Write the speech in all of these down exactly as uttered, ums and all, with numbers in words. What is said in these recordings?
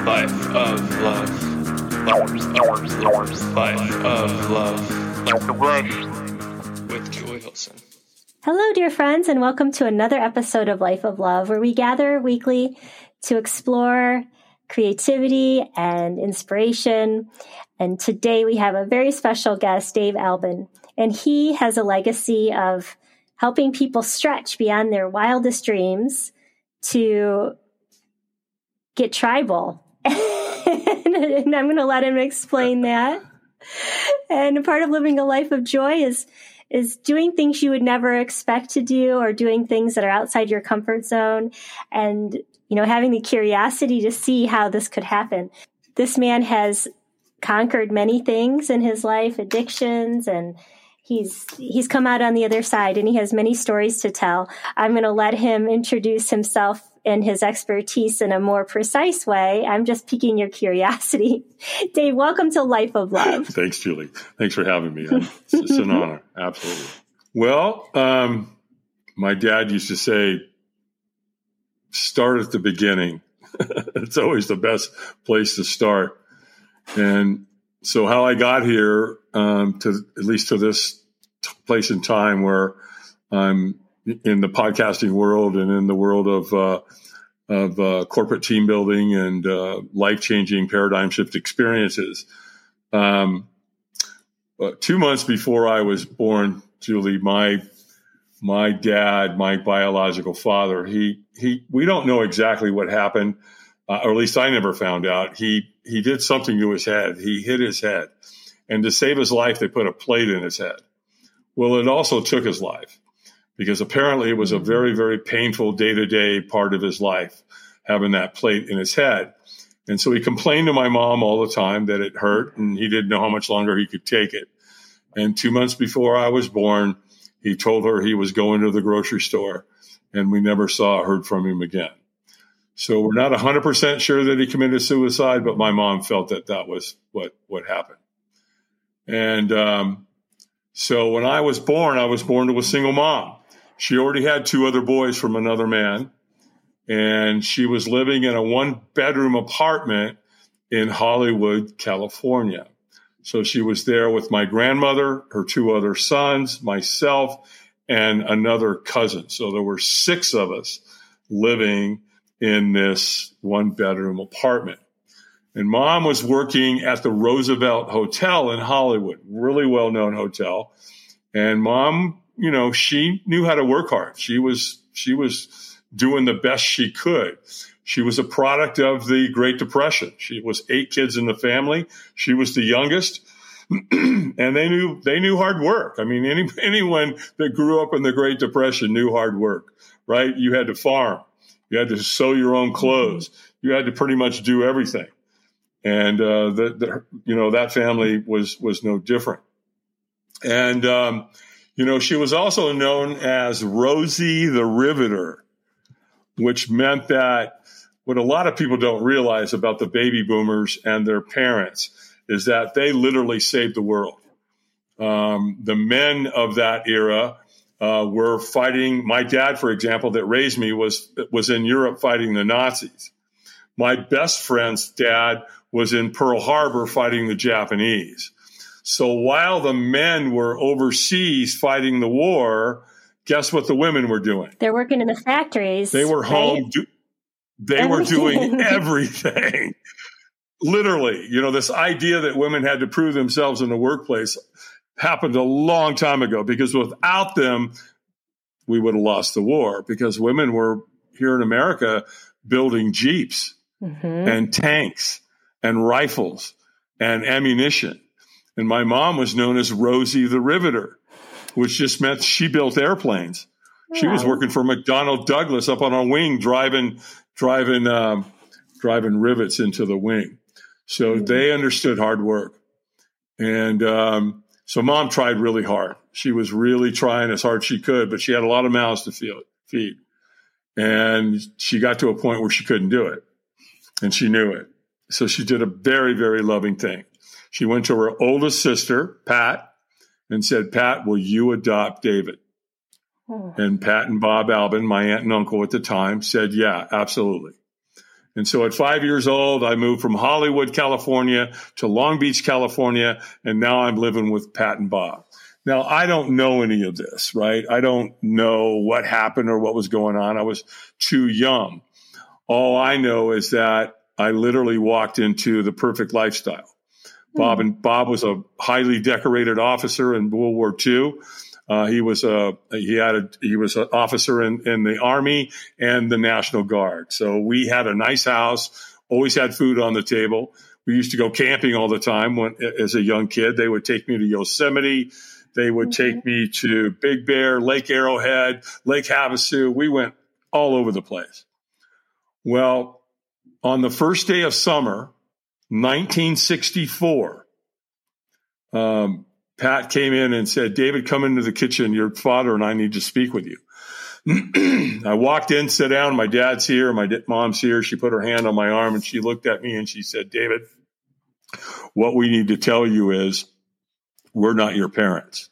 Life of love. Life of love. With Joy Hilson. Hello, dear friends, and welcome to another episode of Life of Love, where we gather weekly to explore creativity and inspiration. And today we have a very special guest, Dave Albin, and he has a legacy of helping people stretch beyond their wildest dreams to get tribal. And I'm going to let him explain that. And part of living a life of joy is is doing things you would never expect to do, or doing things that are outside your comfort zone, and, you know, having the curiosity to see how this could happen. This man has conquered many things in his life, addictions, and he's he's come out on the other side, and he has many stories to tell. I'm going to let him introduce himself and his expertise in a more precise way. I'm just piquing your curiosity. Dave, welcome to Life of Love. Thanks, Julie. Thanks for having me. It's, it's an honor. Absolutely. Well, um, my dad used to say, start at the beginning. It's always the best place to start. And so how I got here, um, to at least to this t- place in time where I'm in the podcasting world and in the world of uh, of uh, corporate team building and uh, life-changing paradigm shift experiences. Um, uh, two months before I was born, Julie, my my dad, my biological father, he he we don't know exactly what happened, uh, or at least I never found out. He he did something to his head. He hit his head, and to save his life, they put a plate in his head. Well, it also took his life, because apparently it was a very, very painful day-to-day part of his life, having that plate in his head. And so he complained to my mom all the time that it hurt, and he didn't know how much longer he could take it. And two months before I was born, he told her he was going to the grocery store, and we never saw or heard from him again. So we're not one hundred percent sure that he committed suicide, but my mom felt that that was what, what happened. And um, so when I was born, I was born to a single mom. She already had two other boys from another man, and she was living in a one-bedroom apartment in Hollywood, California. So she was there with my grandmother, her two other sons, myself, and another cousin. So there were six of us living in this one-bedroom apartment. And Mom was working at the Roosevelt Hotel in Hollywood, really well-known hotel. And Mom, you know, she knew how to work hard. She was, she was doing the best she could. She was a product of the Great Depression. She was eight kids in the family. She was the youngest, and they knew, they knew hard work. I mean, any, anyone that grew up in the Great Depression knew hard work, right? You had to farm. You had to sew your own clothes. You had to pretty much do everything. And, uh, the, the, you know, that family was, was no different. And, um, you know, she was also known as Rosie the Riveter, which meant that what a lot of people don't realize about the baby boomers and their parents is that they literally saved the world. Um, the men of that era uh, were fighting. My dad, for example, that raised me, was was in Europe fighting the Nazis. My best friend's dad was in Pearl Harbor fighting the Japanese. So while the men were overseas fighting the war, guess what the women were doing? They're working in the factories. They were home. Right? Do, they Everything. were doing everything. Literally, you know, this idea that women had to prove themselves in the workplace happened a long time ago, because without them, we would have lost the war, because women were here in America building Jeeps mm-hmm. and tanks and rifles and ammunition. And my mom was known as Rosie the Riveter, which just meant she built airplanes. Wow. She was working for McDonnell Douglas up on a wing, driving, driving, um, driving rivets into the wing. So mm-hmm. they understood hard work. And um, so Mom tried really hard. She was really trying as hard as she could, but she had a lot of mouths to feel, feed. And she got to a point where she couldn't do it. And she knew it. So she did a very, very loving thing. She went to her oldest sister, Pat, and said, Pat, will you adopt David? Oh. And Pat and Bob Albin, my aunt and uncle at the time, said, yeah, absolutely. And so at five years old, I moved from Hollywood, California to Long Beach, California, and now I'm living with Pat and Bob. Now, I don't know any of this, right? I don't know what happened or what was going on. I was too young. All I know is that I literally walked into the perfect lifestyle. Bob and Bob was a highly decorated officer in World War Two. Uh, he was a he had a he was an officer in, in the Army and the National Guard. So we had a nice house, always had food on the table. We used to go camping all the time when, as a young kid. They would take me to Yosemite. They would mm-hmm. take me to Big Bear, Lake Arrowhead, Lake Havasu. We went all over the place. Well, on the first day of summer, nineteen sixty-four, um, Pat came in and said, David, come into the kitchen. Your father and I need to speak with you. I walked in, sat down. My dad's here. My mom's here. She put her hand on my arm and she looked at me and she said, David, what we need to tell you is we're not your parents.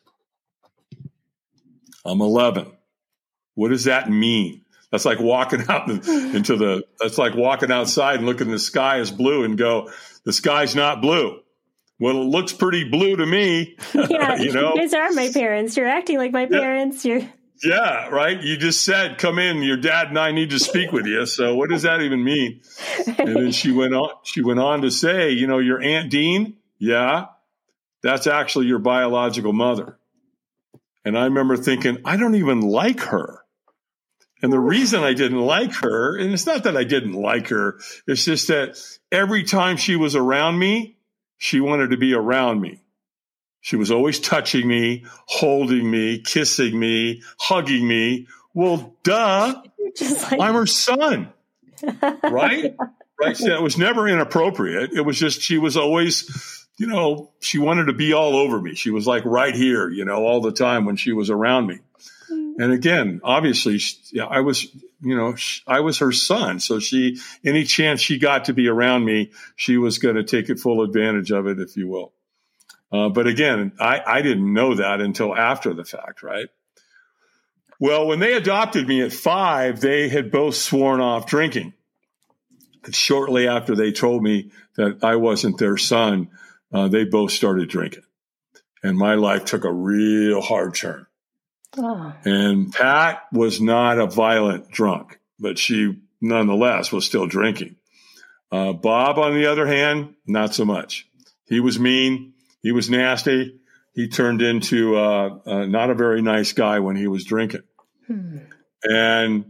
I'm eleven. What does that mean? That's like walking out into the, that's like walking outside and looking at the sky is blue and go, the sky's not blue. Well, it looks pretty blue to me. Yeah, you know, you guys are my parents. You're acting like my parents. Yeah. You're Yeah, right. You just said, come in, your dad and I need to speak with you. So what does that even mean? Right. And then she went on, she went on to say, you know, your Aunt Dean. Yeah, that's actually your biological mother. And I remember thinking, I don't even like her. And the reason I didn't like her, and it's not that I didn't like her, it's just that every time she was around me, she wanted to be around me. She was always touching me, holding me, kissing me, hugging me. Well, duh, Just like- I'm her son, right? Right. So it was never inappropriate. It was just she was always, you know, she wanted to be all over me. She was like right here, you know, all the time when she was around me. And again, obviously, yeah, I was, you know, I was her son. So she, any chance she got to be around me, she was going to take it full advantage of it, if you will. Uh, but again, I, I didn't know that until after the fact, right? Well, when they adopted me at five, they had both sworn off drinking. And shortly after they told me that I wasn't their son, uh, they both started drinking. And my life took a real hard turn. Oh. And Pat was not a violent drunk, but she nonetheless was still drinking. Uh, Bob, on the other hand, not so much. He was mean. He was nasty. He turned into uh, uh, not a very nice guy when he was drinking. Hmm. And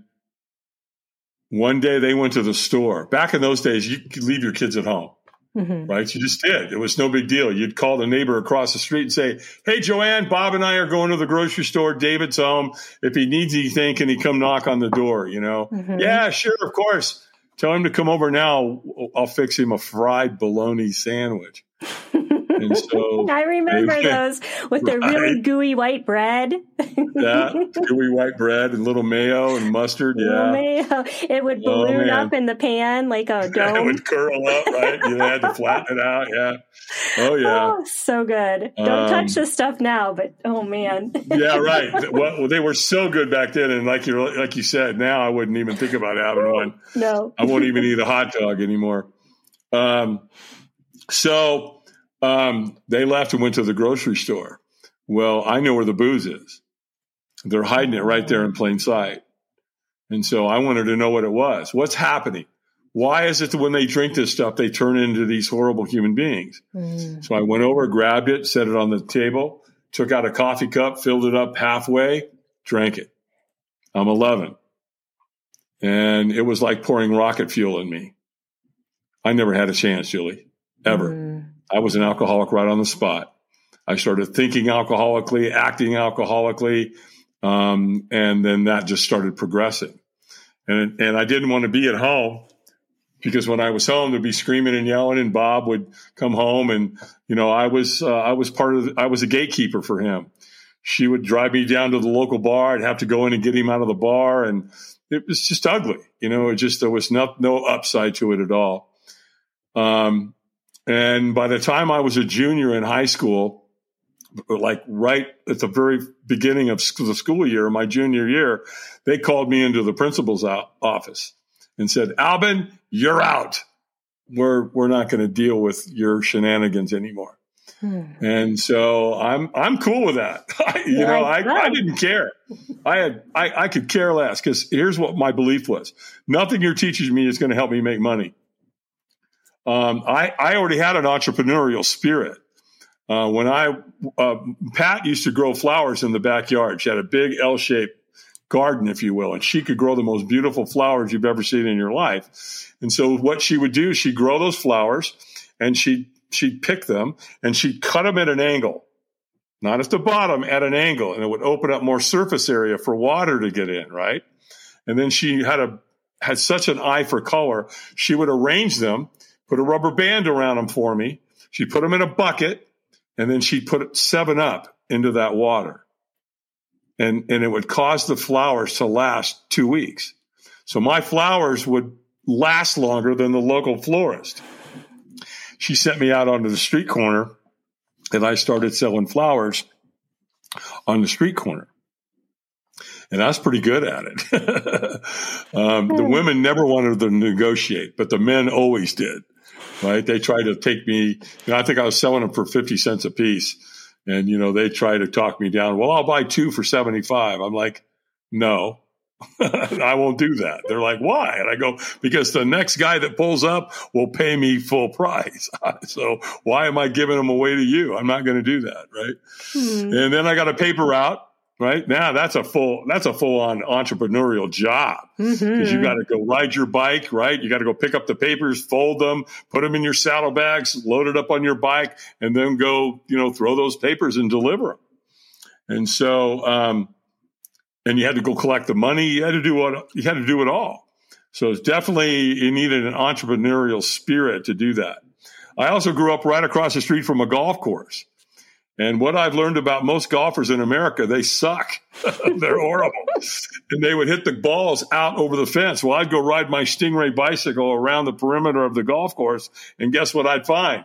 one day they went to the store. Back in those days, you could leave your kids at home. Mm-hmm. Right? You just did. It was no big deal. You'd call the neighbor across the street and say, hey, Joanne, Bob and I are going to the grocery store. David's home. If he needs anything, can he come knock on the door? You know? Mm-hmm. Yeah, sure. Of course. Tell him to come over now. I'll fix him a fried bologna sandwich. And so I remember those with right? the really gooey white bread. Yeah, gooey white bread and little mayo and mustard. Yeah, mayo. It would balloon oh, up in the pan like a dome. It would curl up, right? You had to flatten it out. Yeah. Oh yeah. Oh, so good. Don't um, touch this stuff now, but oh man. Yeah, right. Well, they were so good back then, and like you like you said, now I wouldn't even think about having one. No, I won't even eat a hot dog anymore. Um, so. Um, they left and went to the grocery store. Well, I know where the booze is. They're hiding it right there in plain sight. And so I wanted to know what it was. What's happening? Why is it that when they drink this stuff, they turn into these horrible human beings? Mm. So I went over, grabbed it, set it on the table, took out a coffee cup, filled it up halfway, drank it. I'm eleven. And it was like pouring rocket fuel in me. I never had a chance, Julie, ever. Mm. I was an alcoholic right on the spot. I started thinking alcoholically, acting alcoholically, um, and then that just started progressing. And and I didn't want to be at home because when I was home, there'd be screaming and yelling, and Bob would come home, and you know I was uh, I was part of the, I was a gatekeeper for him. She would drive me down to the local bar. I'd have to go in and get him out of the bar, and it was just ugly. You know, it just there was no no upside to it at all. Um. And by the time I was a junior in high school, like right at the very beginning of the school year, my junior year, they called me into the principal's office. and said, Albin, you're out. We're we're not going to deal with your shenanigans anymore. Hmm. And so I'm I'm cool with that. you know, I, I didn't care. I had I, I could care less, because here's what my belief was: nothing you're teaching me is going to help me make money. Um, I I already had an entrepreneurial spirit. Uh, when I uh, Pat used to grow flowers in the backyard. She had a big L-shaped garden, if you will, and she could grow the most beautiful flowers you've ever seen in your life. And so what she would do, she'd grow those flowers, and she'd, she'd pick them, and she'd cut them at an angle, not at the bottom, at an angle, and it would open up more surface area for water to get in, right? And then she had a had such an eye for color, she would arrange them, put a rubber band around them for me. She'd put them in a bucket, and then she'd put seven up into that water. And, and it would cause the flowers to last two weeks. So my flowers would last longer than the local florist. She sent me out onto the street corner, and I started selling flowers on the street corner. And I was pretty good at it. um, the women never wanted to negotiate, but the men always did, right? They tried to take me, you know, I think I was selling them for fifty cents a piece. And, you know, they try to talk me down. Well, I'll buy two for seventy-five. I'm like, no, I won't do that. They're like, why? And I go, because the next guy that pulls up will pay me full price. So why am I giving them away to you? I'm not going to do that. Right. Hmm. And then I got a paper route. Right now, that's a full that's a full on entrepreneurial job, because mm-hmm. you got to go ride your bike, right? You got to go pick up the papers, fold them, put them in your saddlebags, load it up on your bike, and then go, you know, throw those papers and deliver them. And so, um, and you had to go collect the money. You had to do what you had to do it all. So it's definitely, you needed an entrepreneurial spirit to do that. I also grew up right across the street from a golf course. And what I've learned about most golfers in America, they suck. They're horrible. And they would hit the balls out over the fence. Well, I'd go ride my Stingray bicycle around the perimeter of the golf course, and guess what I'd find?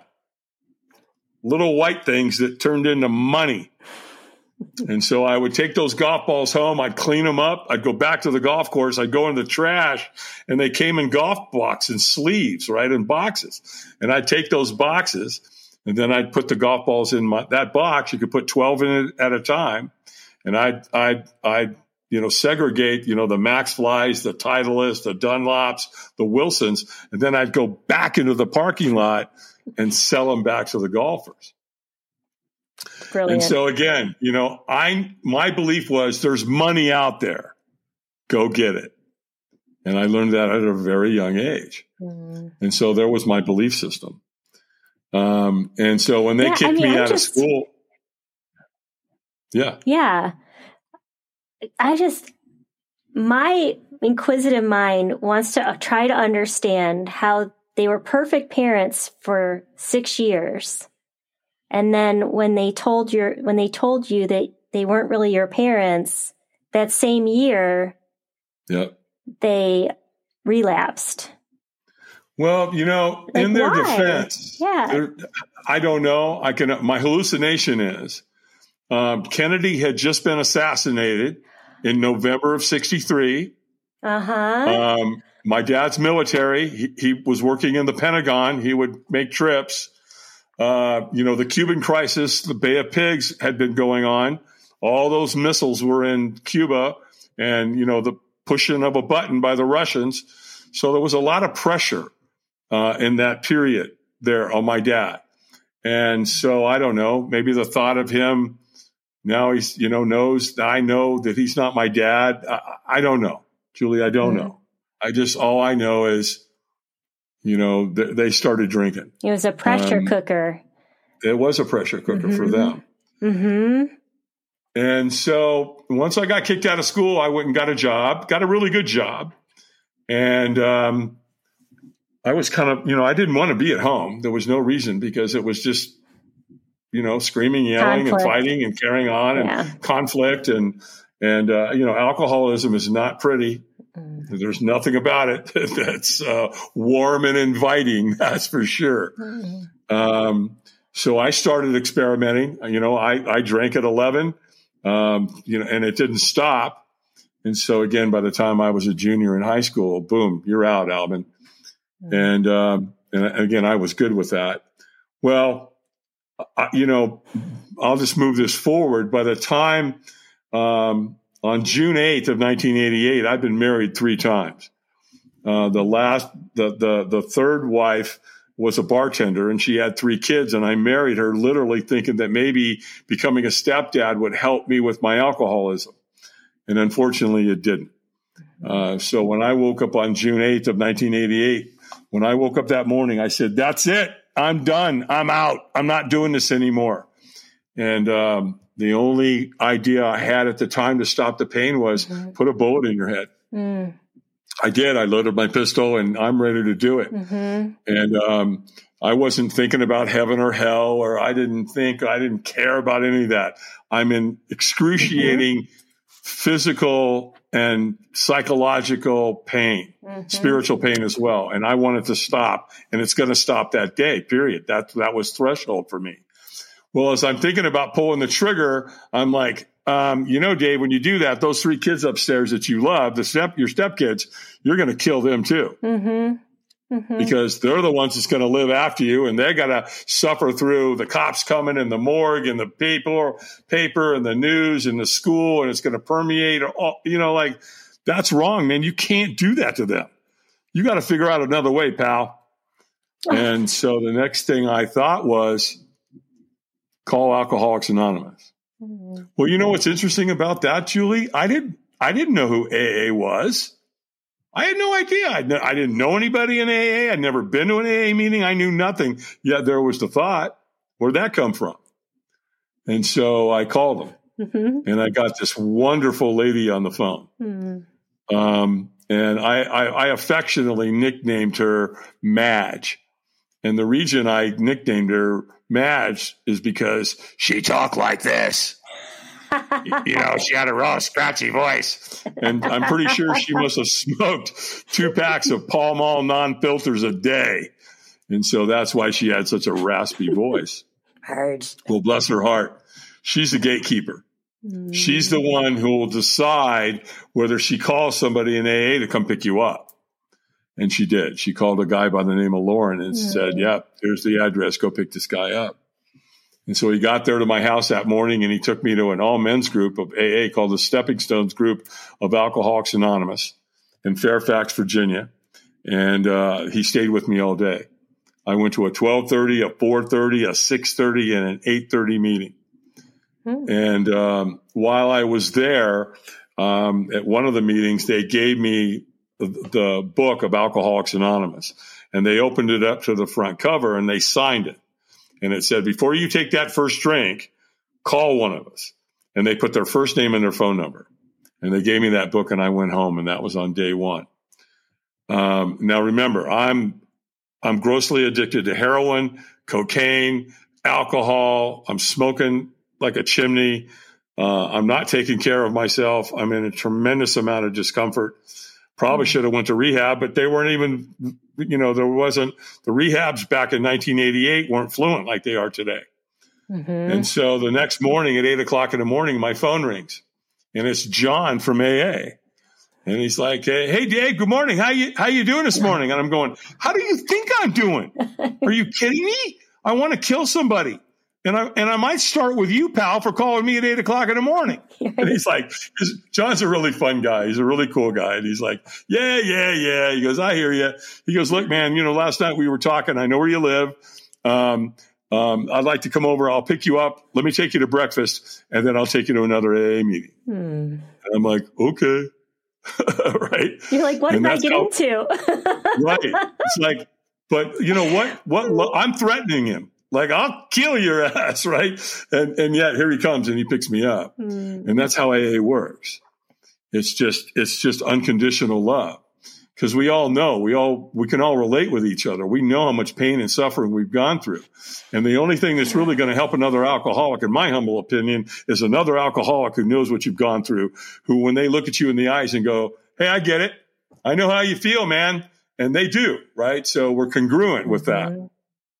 Little white things that turned into money. And so I would take those golf balls home. I'd clean them up. I'd go back to the golf course. I'd go in the trash, and they came in golf boxes and sleeves, right, in boxes. And I'd take those boxes, and then I'd put the golf balls in my, that box. You could put twelve in it at a time. And I'd, I'd, I'd, you know, segregate, you know, the Max Flies, the Titleists, the Dunlops, the Wilsons. And then I'd go back into the parking lot and sell them back to the golfers. Brilliant. And so again, you know, I, my belief was there's money out there. Go get it. And I learned that at a very young age. Mm. And so there was my belief system. Um, and so when they yeah, kicked I mean, me I'm out just, of school, yeah. Yeah. I just, my inquisitive mind wants to try to understand how they were perfect parents for six years. And then when they told your, when they told you that they weren't really your parents, that same year, yep. they relapsed. Well, you know, like in their why? defense, yeah. I don't know. I can. My hallucination is um, Kennedy had just been assassinated in November of sixty-three. Uh-huh. Um, my dad's military. He, he was working in the Pentagon. He would make trips. Uh, you know, the Cuban crisis, the Bay of Pigs had been going on. All those missiles were in Cuba, and, you know, the pushing of a button by the Russians. So there was a lot of pressure Uh, in that period there on my dad. And so I don't know, maybe the thought of him now he's, you know, knows I know that he's not my dad. I, I don't know, Julie, I don't mm-hmm. know. I just, all I know is, you know, th- they started drinking. It was a pressure um, cooker. It was a pressure cooker mm-hmm. for them. Mm-hmm. And so once I got kicked out of school, I went and got a job, got a really good job. And, um, I was kind of, you know, I didn't want to be at home. There was no reason, because it was just, you know, screaming, yelling, conflict. and fighting and carrying on yeah. and conflict. And, and uh, you know, alcoholism is not pretty. Mm. There's nothing about it that's uh, warm and inviting, that's for sure. Mm. Um, so I started experimenting. You know, I, I drank at eleven, um, you know, and it didn't stop. And so again, by the time I was a junior in high school, boom, you're out, Alvin. Mm-hmm. And, um, and again, I was good with that. Well, I, you know, I'll just move this forward. By the time, um, on June eighth of nineteen eighty-eight, I've been married three times. Uh, the last, the, the, the third wife was a bartender, and she had three kids, and I married her literally thinking that maybe becoming a stepdad would help me with my alcoholism. And unfortunately, it didn't. Uh, so when I woke up on June eighth of nineteen eighty-eight, when I woke up that morning, I said, that's it. I'm done. I'm out. I'm not doing this anymore. And um, the only idea I had at the time to stop the pain was mm-hmm. put a bullet in your head. Mm. I did. I loaded my pistol, and I'm ready to do it. Mm-hmm. And um, I wasn't thinking about heaven or hell, or I didn't think, I didn't care about any of that. I'm in excruciating mm-hmm. physical and psychological pain, mm-hmm. spiritual pain as well. And I wanted to stop, and it's going to stop that day, period. That, that was threshold for me. Well, as I'm thinking about pulling the trigger, I'm like, um, you know, Dave, when you do that, those three kids upstairs that you love, the step, your stepkids, you're going to kill them too. Mm-hmm. Mm-hmm. Because they're the ones that's going to live after you, and they got to suffer through the cops coming and the morgue and the paper, paper and the news and the school, and it's going to permeate. All, you know, like, that's wrong, man. You can't do that to them. You got to figure out another way, pal. And so the next thing I thought was call Alcoholics Anonymous. Mm-hmm. Well, you know what's interesting about that, Julie? I didn't, I didn't know who A A was. I had no idea. I, I didn't know anybody in A A. I'd never been to an A A meeting. I knew nothing. Yet there was the thought, where'd that come from? And so I called them, mm-hmm. and I got this wonderful lady on the phone. Mm-hmm. Um, and I, I, I affectionately nicknamed her Madge. And the reason I nicknamed her Madge is because she talked like this. You know, she had a raw, scratchy voice. And I'm pretty sure she must have smoked two packs of Pall Mall non-filters a day. And so that's why she had such a raspy voice. Heard. Well, bless her heart. She's the gatekeeper. Mm. She's the one who will decide whether she calls somebody in A A to come pick you up. And she did. She called a guy by the name of Lauren and mm. said, yep, here's the address. Go pick this guy up. And so he got there to my house that morning, and he took me to an all-men's group of A A called the Stepping Stones Group of Alcoholics Anonymous in Fairfax, Virginia. And uh, he stayed with me all day. I went to a twelve thirty, a four thirty, a six thirty, and an eight thirty meeting. Mm. And um, while I was there, um, at one of the meetings, they gave me the, the book of Alcoholics Anonymous. And they opened it up to the front cover, and they signed it. And it said, before you take that first drink, call one of us. And they put their first name and their phone number. And they gave me that book, and I went home, and that was on day one. Um, now, remember, I'm I'm grossly addicted to heroin, cocaine, alcohol. I'm smoking like a chimney. Uh, I'm not taking care of myself. I'm in a tremendous amount of discomfort. Probably should have went to rehab, but they weren't even, you know, there wasn't, the rehabs back in nineteen eighty-eight weren't fluent like they are today. Mm-hmm. And so the next morning at eight o'clock in the morning, my phone rings, and it's John from A A. And he's like, hey, hey, Dave, good morning. How you, how you doing this morning? And I'm going, how do you think I'm doing? Are you kidding me? I want to kill somebody. And I, and I might start with you, pal, for calling me at eight o'clock in the morning. And he's like, John's a really fun guy. He's a really cool guy. And he's like, yeah, yeah, yeah. He goes, I hear you. He goes, look, man, you know, last night we were talking. I know where you live. Um, um, I'd like to come over. I'll pick you up. Let me take you to breakfast, and then I'll take you to another A A meeting. Hmm. And I'm like, okay. Right. You're like, what did I get how, into? Right. It's like, but you know what, what, I'm threatening him. Like, I'll kill your ass. Right. And, and yet here he comes, and he picks me up. Mm. And that's how A A works. It's just, it's just unconditional love. Because we all know, we all, we can all relate with each other. We know how much pain and suffering we've gone through. And the only thing that's really going to help another alcoholic, in my humble opinion, is another alcoholic who knows what you've gone through, who, when they look at you in the eyes and go, hey, I get it. I know how you feel, man. And they do, right? So we're congruent with that. Mm-hmm.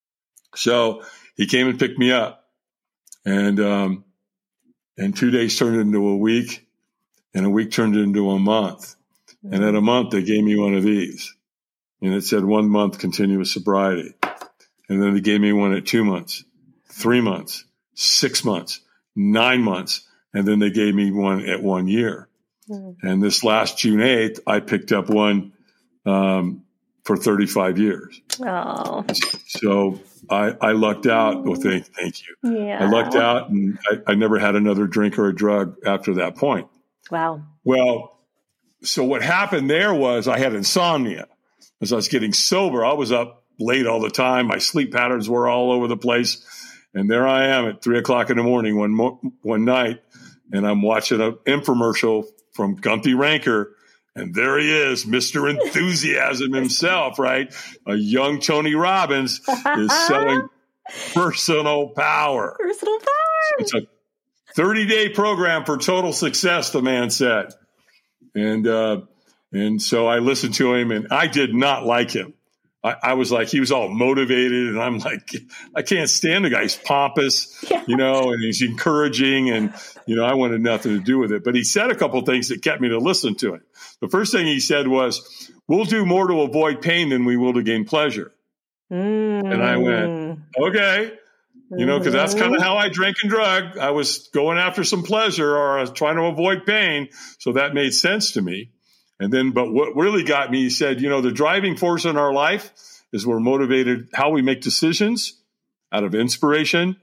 So he came and picked me up, and, um, and two days turned into a week. and a week turned into a month. Mm-hmm. And at a month, they gave me one of these. And it said one month continuous sobriety. And then they gave me one at two months, three months, six months, nine months. And then they gave me one at one year. Mm-hmm. And this last June eighth, I picked up one um, for thirty-five years. Oh. So I, I lucked out. Well, thank, thank you. Yeah. I lucked out, and I, I never had another drink or a drug after that point. Wow. Well, so what happened there was I had insomnia. As I was getting sober, I was up late all the time. My sleep patterns were all over the place. And there I am at three o'clock in the morning one mo- one night, and I'm watching an infomercial from Gunthy Ranker. And there he is, Mister Enthusiasm himself, right? A young Tony Robbins is selling personal power. Personal power. It's a thirty-day program for total success, the man said. And uh, and so I listened to him, and I did not like him. I, I was like, he was all motivated, and I'm like, I can't stand the guy. He's pompous, yeah. you know, and he's encouraging, and, you know, I wanted nothing to do with it. But he said a couple of things that kept me to listen to him. The first thing he said was, we'll do more to avoid pain than we will to gain pleasure. Mm. And I went, okay, you know, because that's kind of how I drank and drug. I was going after some pleasure, or I was trying to avoid pain. So that made sense to me. And then, but what really got me, he said, you know, the driving force in our life is we're motivated how we make decisions out of inspiration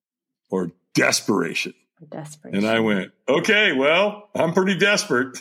or desperation. Desperation. And I went, okay, well, I'm pretty desperate.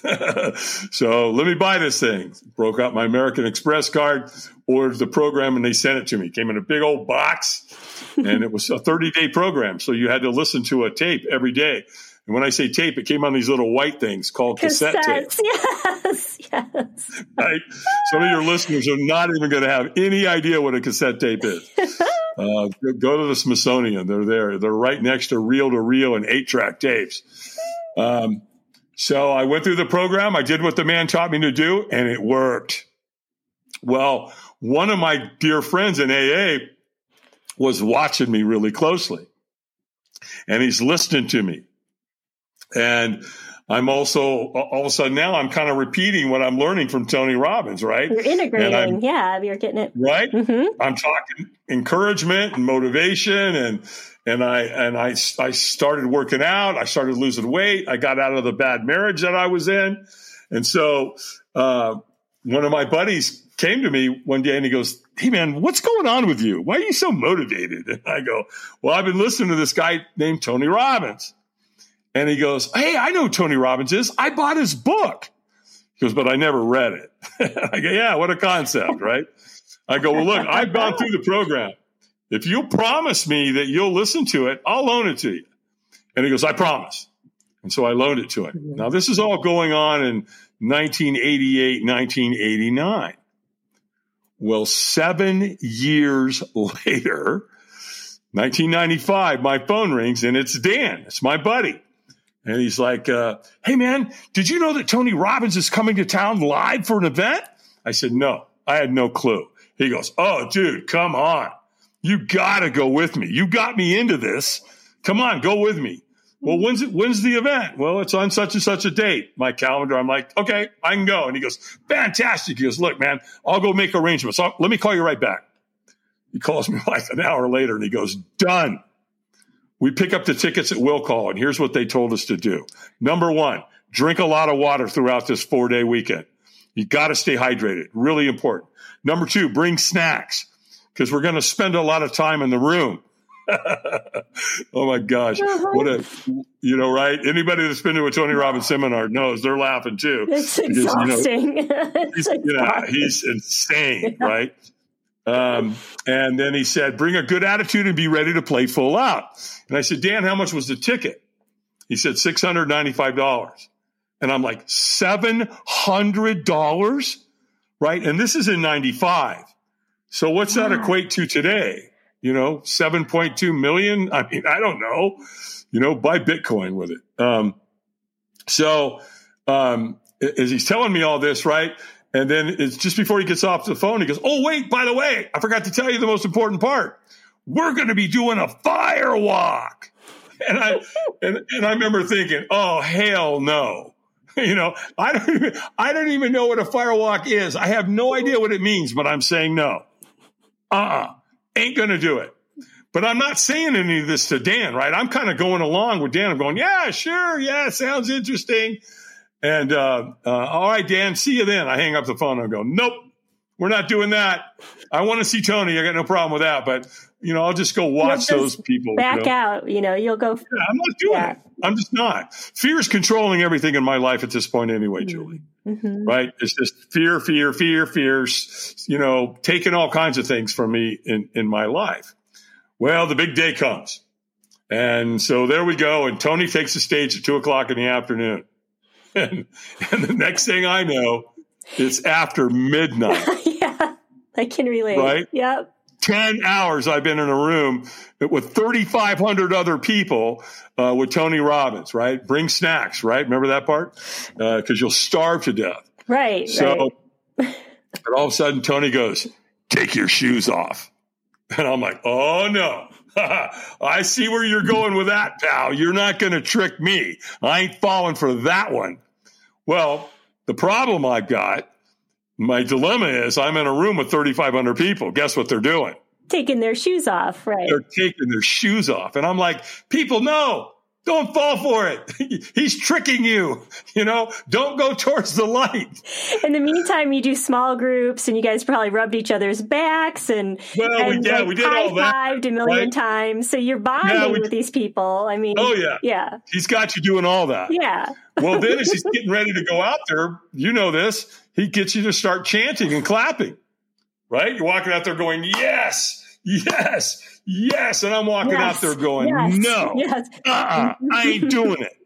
So let me buy this thing. Broke out my American Express card, ordered the program, and they sent it to me. It came in a big old box, and it was a thirty-day program. So you had to listen to a tape every day. And when I say tape, it came on these little white things called cassette Cassettes, tape. Yes, yes. Right? Some of your listeners are not even going to have any idea what a cassette tape is. Uh, go to the Smithsonian. They're there. They're right next to reel-to-reel and eight-track tapes. Um, so I went through the program. I did what the man taught me to do, and it worked. Well, one of my dear friends in A A was watching me really closely, and he's listening to me. And I'm also, all of a sudden now I'm kind of repeating what I'm learning from Tony Robbins, right? You're integrating. Yeah, you're getting it. Right? Mm-hmm. I'm talking encouragement and motivation. And, and I, and I, I started working out. I started losing weight. I got out of the bad marriage that I was in. And so, uh, one of my buddies came to me one day and he goes, hey man, what's going on with you? Why are you so motivated? And I go, well, I've been listening to this guy named Tony Robbins. And he goes, hey, I know who Tony Robbins is. I bought his book. He goes, but I never read it. I go, yeah, what a concept, right? I go, well, look, I've gone through the program. If you'll promise me that you'll listen to it, I'll loan it to you. And he goes, I promise. And so I loaned it to him. Mm-hmm. Now, this is all going on in nineteen eighty-eight, nineteen eighty-nine. Well, seven years later, nineteen ninety-five, my phone rings, and it's Dan. It's my buddy. And he's like, uh, hey, man, did you know that Tony Robbins is coming to town live for an event? I said, no, I had no clue. He goes, oh, dude, come on. You got to go with me. You got me into this. Come on, go with me. Well, when's it, when's the event? Well, it's on such and such a date. My calendar, I'm like, okay, I can go. And he goes, fantastic. He goes, look, man, I'll go make arrangements. So let me call you right back. He calls me like an hour later, and he goes, done. We pick up the tickets at will call, and here's what they told us to do. Number one, drink a lot of water throughout this four-day weekend. You got to stay hydrated. Really important. Number two, bring snacks, because we're going to spend a lot of time in the room. Oh, my gosh. What a, you know, right? Anybody that's been to a Tony Robbins seminar knows they're laughing, too. It's exhausting. Because, you know, he's, you know, he's insane, yeah. Right? Um, and then he said, bring a good attitude and be ready to play full out. And I said, Dan, how much was the ticket? He said, six hundred ninety-five dollars. And I'm like, seven hundred dollars? Right? And this is in ninety-five. So what's that equate to today? You know, seven point two million? I mean, I don't know. You know, buy Bitcoin with it. Um, so um, as he's telling me all this, right? And then it's just before he gets off the phone, he goes, oh, wait, by the way, I forgot to tell you the most important part. We're going to be doing a fire walk. And I and, and I remember thinking, oh, hell no. You know, I don't even, I don't even know what a firewalk is. I have no idea what it means, but I'm saying no. Uh-uh. Ain't going to do it. But I'm not saying any of this to Dan, right? I'm kind of going along with Dan. I'm going, yeah, sure. Yeah, sounds interesting. And, uh, uh, all right, Dan, see you then. I hang up the phone and I go, nope, we're not doing that. I want to see Tony. I got no problem with that. But, you know, I'll just go watch just those people. Back you know? out. You know, you'll go. Yeah, I'm not doing yeah. it. I'm just not. Fear is controlling everything in my life at this point anyway, Julie. Mm-hmm. Right? It's just fear, fear, fear, fears, you know, taking all kinds of things from me in, in my life. Well, the big day comes. And so there we go. And Tony takes the stage at two o'clock in the afternoon. And, and the next thing I know, it's after midnight. Yeah, I can relate. Right? Yep. ten hours I've been in a room with thirty-five hundred other people uh, with Tony Robbins, right? Bring snacks, right? Remember that part? Because uh, you'll starve to death. Right. So right. And all of a sudden, Tony goes, take your shoes off. And I'm like, oh, no. I see where you're going with that, pal. You're not going to trick me. I ain't falling for that one. Well, the problem I've got, my dilemma is I'm in a room with thirty-five hundred people. Guess what they're doing? Taking their shoes off, right? They're taking their shoes off. And I'm like, people, no, don't fall for it. He's tricking you. You know, don't go towards the light. In the meantime, you do small groups and you guys probably rubbed each other's backs and, well, and we, yeah, like we did all that. high-fived a million right? times. So you're bonding yeah, we, with these people. I mean, oh, yeah. Yeah. He's got you doing all that. Yeah. Well, then as he's getting ready to go out there, you know this, he gets you to start chanting and clapping, right? You're walking out there going, yes, yes, yes. And I'm walking yes, out there going, yes, no, yes. uh-uh, I ain't doing it.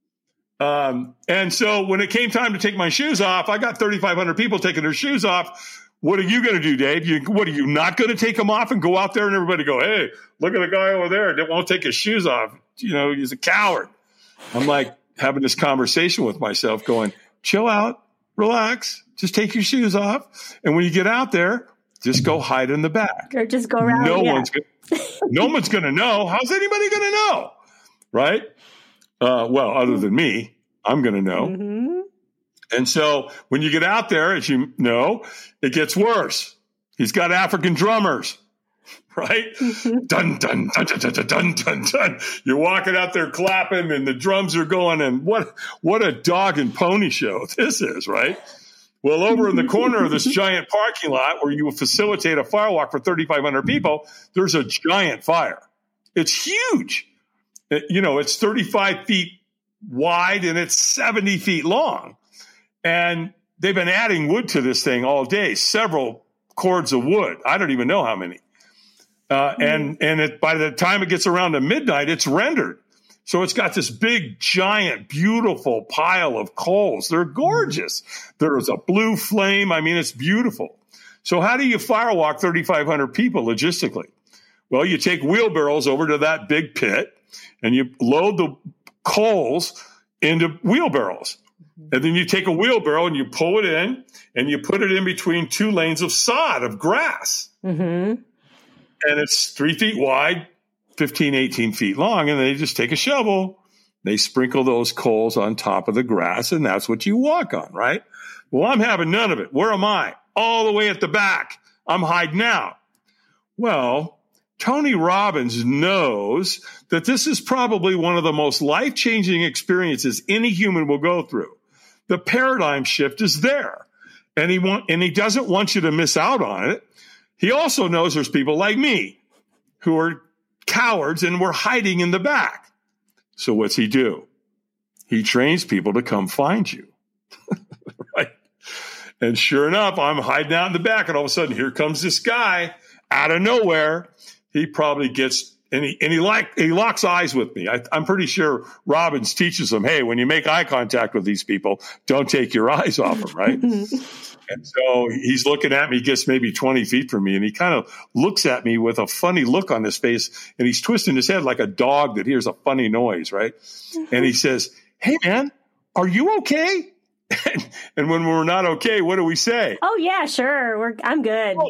Um, and so when it came time to take my shoes off, I got thirty-five hundred people taking their shoes off. What are you going to do, Dave? You, what are you not going to take them off and go out there and everybody go, hey, look at the guy over there that won't take his shoes off. You know, he's a coward. I'm like having this conversation with myself going, chill out, relax, just take your shoes off. And when you get out there, just go hide in the back. Or just go around. No yeah. one's gonna, no one's going to know. How's anybody going to know? Right? Uh, well, other than me, I'm going to know. Mm-hmm. And so when you get out there, as you know, it gets worse. He's got African drummers, right? Mm-hmm. Dun, dun, dun, dun, dun, dun, dun, dun. You're walking out there clapping and the drums are going, and what, what a dog and pony show this is, right? Well, over in the corner of this giant parking lot where you facilitate a firewalk for thirty-five hundred people, there's a giant fire. It's huge. It, you know, it's thirty-five feet wide and it's seventy feet long. And they've been adding wood to this thing all day, several cords of wood. I don't even know how many. Uh, and and it, by the time it gets around to midnight, it's rendered. So it's got this big, giant, beautiful pile of coals. They're gorgeous. There's a blue flame. I mean, it's beautiful. So how do you firewalk thirty-five hundred people logistically? Well, you take wheelbarrows over to that big pit and you load the coals into wheelbarrows. And then you take a wheelbarrow and you pull it in and you put it in between two lanes of sod, of grass. Mm-hmm. And it's three feet wide, fifteen, eighteen feet long. And they just take a shovel. They sprinkle those coals on top of the grass. And that's what you walk on, right? Well, I'm having none of it. Where am I? All the way at the back. I'm hiding out. Well, Tony Robbins knows that this is probably one of the most life-changing experiences any human will go through. The paradigm shift is there, and he want, and he doesn't want you to miss out on it. He also knows there's people like me who are cowards and we're hiding in the back. So what's he do? He trains people to come find you, right? And sure enough, I'm hiding out in the back, and all of a sudden, here comes this guy out of nowhere. He probably gets, and he, and he, like, he locks eyes with me. I, I'm pretty sure Robbins teaches him, hey, when you make eye contact with these people, don't take your eyes off them, right? And so he's looking at me, he gets maybe twenty feet from me, and he kind of looks at me with a funny look on his face, and he's twisting his head like a dog that hears a funny noise, right? And he says, hey, man, are you okay? And when we're not okay, what do we say? Oh, yeah, sure. We're, I'm good. Oh,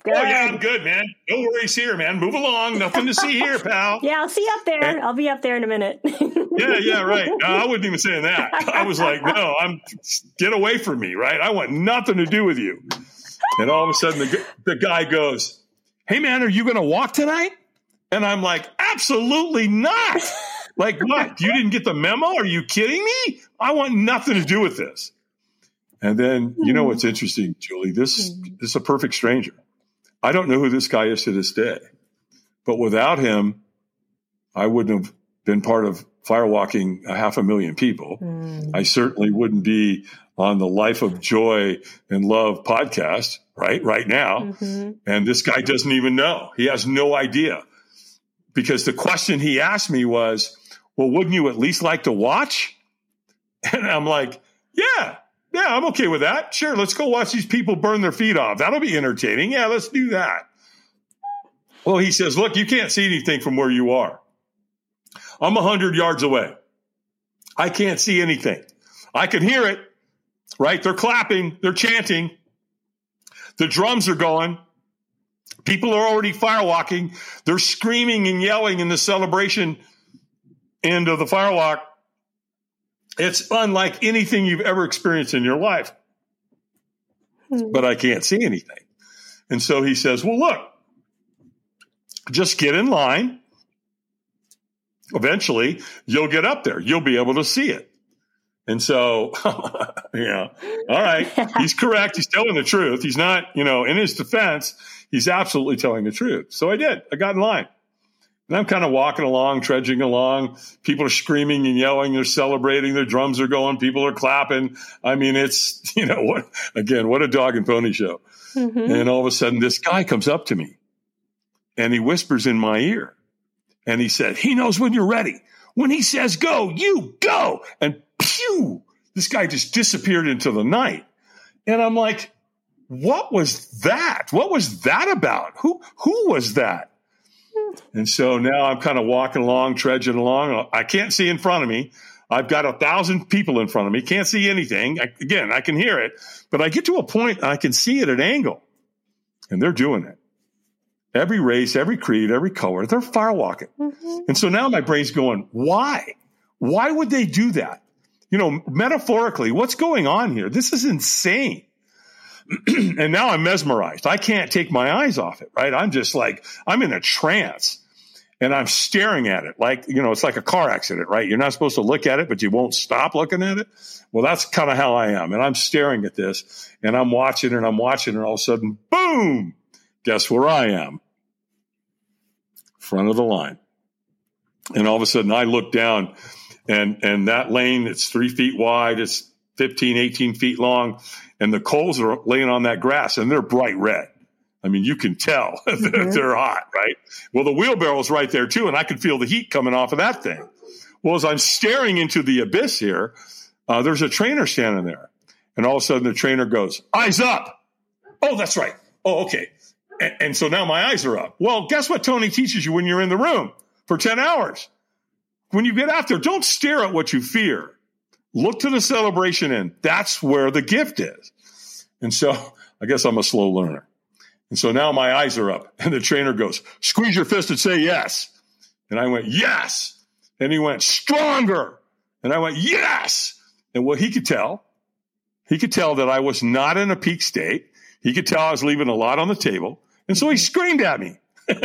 Good. Oh, yeah, I'm good, man. No worries here, man. Move along. Nothing to see here, pal. Yeah, I'll see you up there. And, I'll be up there in a minute. yeah, yeah, right. No, I wasn't even saying that. I was like, no, I'm get away from me, right? I want nothing to do with you. And all of a sudden, the, the guy goes, hey, man, are you going to walk tonight? And I'm like, absolutely not. Like, what? You didn't get the memo? Are you kidding me? I want nothing to do with this. And then, you know what's interesting, Julie? This, this is a perfect stranger. I don't know who this guy is to this day. But without him, I wouldn't have been part of firewalking a half a million people. Mm. I certainly wouldn't be on the Life of Joy and Love podcast, right, right now. Mm-hmm. And this guy doesn't even know. He has no idea. Because the question he asked me was, well, wouldn't you at least like to watch? And I'm like, yeah. Yeah, I'm okay with that. Sure, let's go watch these people burn their feet off. That'll be entertaining. Yeah, let's do that. Well, he says, look, you can't see anything from where you are. I'm one hundred yards away. I can't see anything. I can hear it, right? They're clapping. They're chanting. The drums are going. People are already firewalking. They're screaming and yelling in the celebration end of the firewalk. It's unlike anything you've ever experienced in your life. But I can't see anything. And so he says, well, look, just get in line. Eventually, you'll get up there. You'll be able to see it. And so, yeah, all right. He's correct. He's telling the truth. He's not, you know, in his defense, he's absolutely telling the truth. So I did. I got in line. And I'm kind of walking along, trudging along. People are screaming and yelling. They're celebrating. Their drums are going. People are clapping. I mean, it's, you know, what, again, what a dog and pony show. Mm-hmm. And all of a sudden, this guy comes up to me and he whispers in my ear. And he said, he knows when you're ready. When he says go, you go. And pew, this guy just disappeared into the night. And I'm like, what was that? What was that about? Who, who was that? And so now I'm kind of walking along, trudging along. I can't see in front of me. I've got a thousand people in front of me. Can't see anything. I, again, I can hear it, but I get to a point I can see it at an angle, and they're doing it. Every race, every creed, every color, they're firewalking. Mm-hmm. And so now my brain's going, why? Why would they do that? You know, metaphorically, what's going on here? This is insane. And now I'm mesmerized. I can't take my eyes off it, right? I'm just like, I'm in a trance and I'm staring at it. Like, you know, it's like a car accident, right? You're not supposed to look at it, but you won't stop looking at it. Well, that's kind of how I am. And I'm staring at this and I'm watching and I'm watching and all of a sudden, boom, guess where I am? Front of the line. And all of a sudden I look down and, and that lane, it's three feet wide. It's fifteen, eighteen feet long. And the coals are laying on that grass, and they're bright red. I mean, you can tell mm-hmm. they're hot, right? Well, the wheelbarrow's right there, too, and I can feel the heat coming off of that thing. Well, as I'm staring into the abyss here, uh, there's a trainer standing there. And all of a sudden, the trainer goes, eyes up. Oh, that's right. Oh, okay. And, and so now my eyes are up. Well, guess what Tony teaches you when you're in the room for ten hours? When you get out there, don't stare at what you fear. Look to the celebration end. That's where the gift is. And so I guess I'm a slow learner. And so now my eyes are up and the trainer goes, squeeze your fist and say yes. And I went, yes. And he went, stronger. And I went, yes. And what he could tell, he could tell that I was not in a peak state. He could tell I was leaving a lot on the table. And so he screamed at me.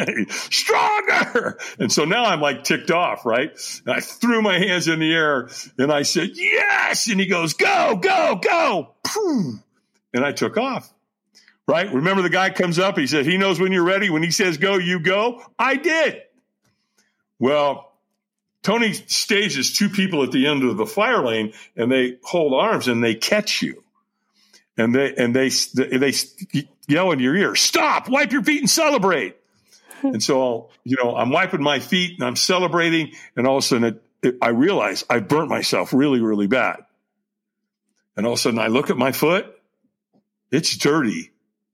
Stronger. And so now I'm like ticked off, right? And I threw my hands in the air and I said, yes. And he goes, go, go, go. And I took off, right? Remember the guy comes up. He said, he knows when you're ready. When he says go, you go. I did. Well, Tony stages two people at the end of the fire lane and they hold arms and they catch you. And they, and they, they yell in your ear, stop, wipe your feet and celebrate. And so, you know, I'm wiping my feet and I'm celebrating. And all of a sudden it, it, I realize I burnt myself really, really bad. And all of a sudden I look at my foot. It's dirty,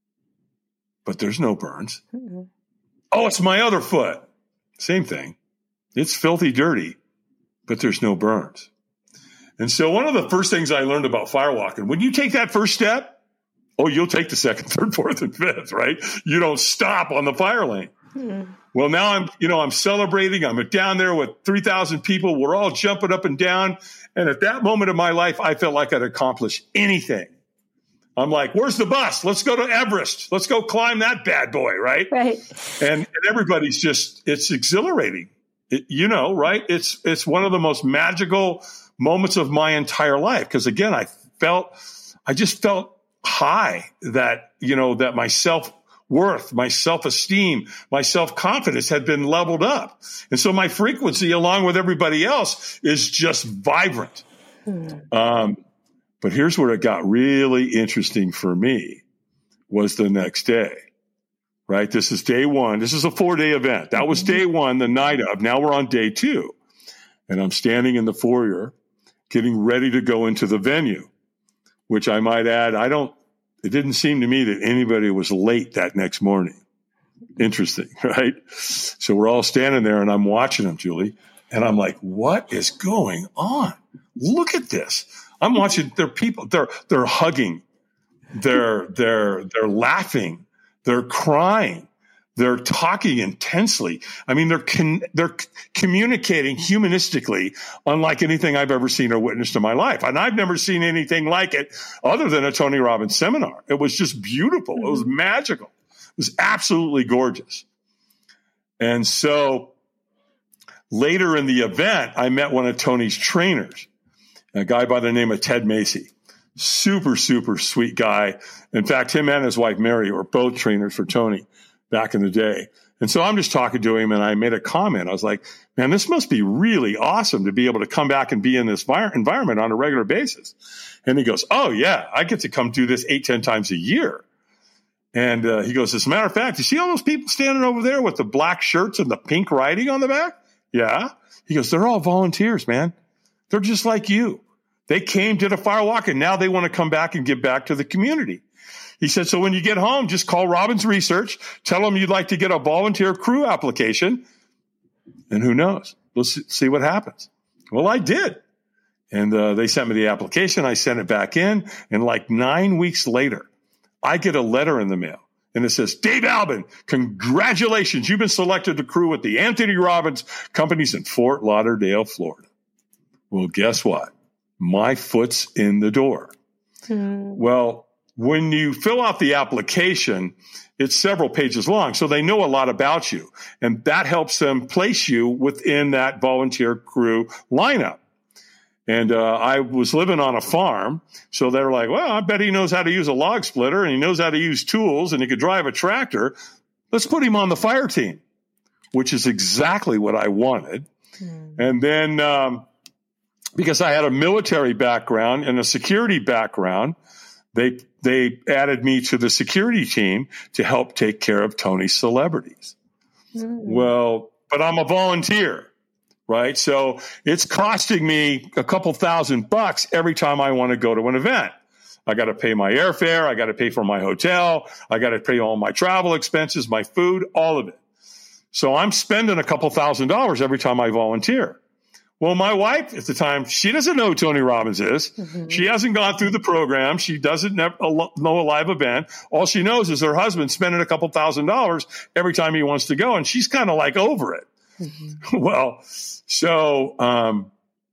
but there's no burns. Mm-hmm. Oh, it's my other foot. Same thing. It's filthy dirty, but there's no burns. And so one of the first things I learned about firewalking, when you take that first step, oh, you'll take the second, third, fourth, and fifth, right? You don't stop on the fire lane. Hmm. Well, now I'm, you know, I'm celebrating. I'm down there with three thousand people. We're all jumping up and down. And at that moment of my life, I felt like I'd accomplished anything. I'm like, where's the bus? Let's go to Everest. Let's go climb that bad boy, right? Right. And, and everybody's just, it's exhilarating. It, you know, right? It's, it's one of the most magical moments of my entire life. Because again, I felt, I just felt high that, you know, that my self-worth, my self-esteem, my self-confidence had been leveled up. And so my frequency, along with everybody else, is just vibrant. Hmm. Um, but here's where it got really interesting for me was the next day, right? This is day one. This is a four-day event. That was day one, the night of. Now we're on day two. And I'm standing in the foyer getting ready to go into the venue, which I might add, I don't, it didn't seem to me that anybody was late that next morning. Interesting, right? So we're all standing there and I'm watching them, Julie, and I'm like, what is going on? Look at this. I'm watching their people, they're, they're hugging, they're, they're, they're laughing, they're crying, they're talking intensely. I mean, they're, con- they're communicating humanistically, unlike anything I've ever seen or witnessed in my life. And I've never seen anything like it other than a Tony Robbins seminar. It was just beautiful. Mm-hmm. It was magical. It was absolutely gorgeous. And so later in the event, I met one of Tony's trainers, a guy by the name of Ted Macy. Super, super sweet guy. In fact, him and his wife, Mary, were both trainers for Tony back in the day. And so I'm just talking to him and I made a comment. I was like, man, this must be really awesome to be able to come back and be in this vi- environment on a regular basis. And he goes, oh yeah, I get to come do this eight, ten times a year. And uh, he goes, as a matter of fact, you see all those people standing over there with the black shirts and the pink writing on the back? Yeah. He goes, they're all volunteers, man. They're just like you. They came, did a fire walk, and now they want to come back and give back to the community. He said, so when you get home, just call Robbins Research, tell them you'd like to get a volunteer crew application, and who knows? We'll see what happens. Well, I did. And uh, they sent me the application. I sent it back in, and like nine weeks later, I get a letter in the mail, and it says, Dave Albin, congratulations. You've been selected to crew with the Anthony Robbins companies in Fort Lauderdale, Florida. Well, guess what? My foot's in the door. Hmm. Well, when you fill out the application, it's several pages long, so they know a lot about you, and that helps them place you within that volunteer crew lineup. And uh, I was living on a farm, so they were like, well, I bet he knows how to use a log splitter, and he knows how to use tools, and he could drive a tractor. Let's put him on the fire team, which is exactly what I wanted. Hmm. And then um, because I had a military background and a security background, they they added me to the security team to help take care of Tony's celebrities. Mm. Well, but I'm a volunteer, right? So it's costing me a couple thousand bucks every time I want to go to an event. I got to pay my airfare. I got to pay for my hotel. I got to pay all my travel expenses, my food, all of it. So I'm spending a couple thousand dollars every time I volunteer. Well, my wife at the time, she doesn't know who Tony Robbins is. Mm-hmm. She hasn't gone through the program. She doesn't know a live event. All she knows is her husband spending a couple thousand dollars every time he wants to go, and she's kind of like over it. Mm-hmm. Well, so um,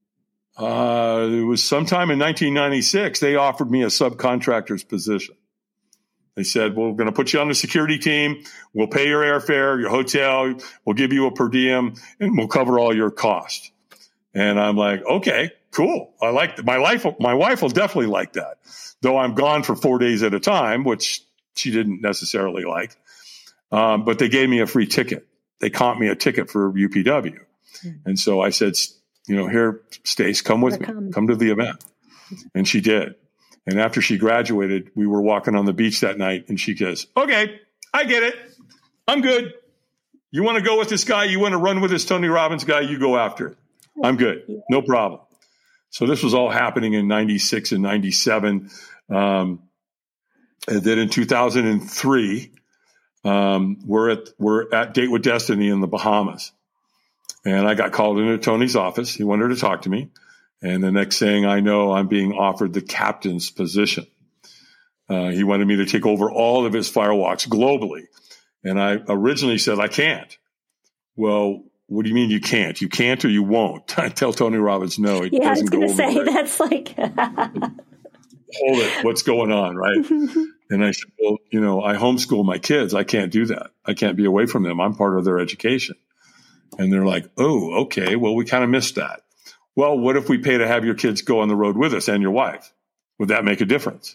uh, it was sometime in nineteen ninety-six, they offered me a subcontractor's position. They said, well, we're going to put you on the security team. We'll pay your airfare, your hotel. We'll give you a per diem, and we'll cover all your costs. And I'm like, okay, cool. I like that. My life. My wife will definitely like that, though I'm gone for four days at a time, which she didn't necessarily like. Um, but they gave me a free ticket. They comped me a ticket for U P W. Mm-hmm. And so I said, you know, here, Stace, come with Welcome. me. Come to the event. And she did. And after she graduated, we were walking on the beach that night, and she goes, okay, I get it. I'm good. You want to go with this guy? You want to run with this Tony Robbins guy? You go after it. I'm good. No problem. So this was all happening in ninety-six and ninety-seven. Um, and then in two thousand three, um, we're at, we're at Date with Destiny in the Bahamas. And I got called into Tony's office. He wanted to talk to me. And the next thing I know, I'm being offered the captain's position. Uh, he wanted me to take over all of his firewalks globally. And I originally said, I can't. Well, what do you mean you can't? You can't or you won't? I tell Tony Robbins, no, it yeah, doesn't go over. I was going to say, right. that's like... Hold it. What's going on, right? And I said, well, you know, I homeschool my kids. I can't do that. I can't be away from them. I'm part of their education. And they're like, oh, okay, well, we kind of missed that. Well, what if we pay to have your kids go on the road with us and your wife? Would that make a difference?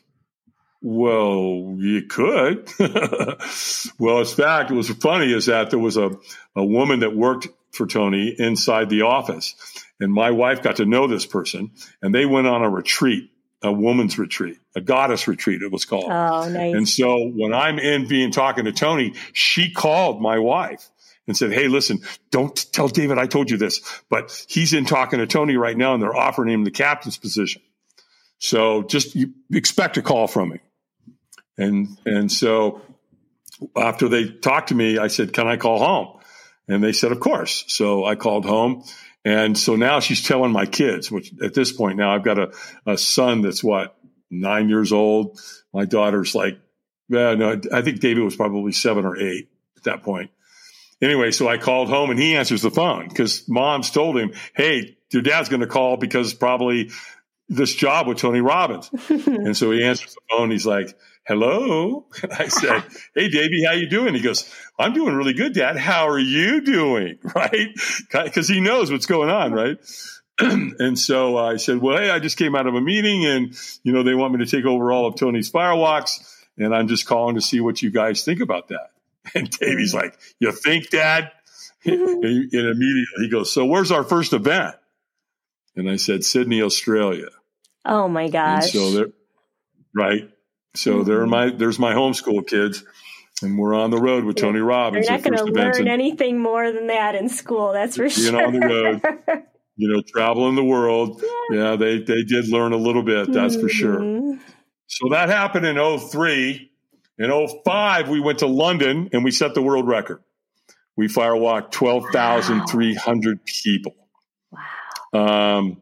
Well, you could. Well, in fact, what was funny is that there was a, a woman that worked for Tony inside the office. And my wife got to know this person. And they went on a retreat, a woman's retreat, a goddess retreat, it was called. Oh, nice. And so when I'm in being talking to Tony, she called my wife and said, hey, listen, don't tell David I told you this, but he's in talking to Tony right now and they're offering him the captain's position. So just you expect a call from me. And, and so after they talked to me, I said, can I call home? And they said, of course. So I called home. And so now she's telling my kids, which at this point now I've got a, a son that's what, nine years old. My daughter's like, well, no, I think David was probably seven or eight at that point. Anyway, so I called home and he answers the phone because mom's told him, hey, your dad's going to call because probably this job with Tony Robbins. And so he answers the phone. He's like, hello. And I said, hey, Davey, how you doing? He goes, I'm doing really good, Dad. How are you doing? Right? Because he knows what's going on, right? And so I said, well, hey, I just came out of a meeting and, you know, they want me to take over all of Tony's firewalks. And I'm just calling to see what you guys think about that. And Davey's like, you think, Dad? And immediately he goes, so where's our first event? And I said, Sydney, Australia. Oh my gosh. And so they're right. So mm-hmm. there my there's my homeschool kids, and we're on the road with Tony Robbins. They're not going to learn and, anything more than that in school. That's for sure. Being on the road, you know, traveling the world. Yeah, yeah they they did learn a little bit. That's mm-hmm. for sure. So that happened in oh three. In oh five, we went to London and we set the world record. We firewalked twelve thousand three hundred wow. people. Wow. Um,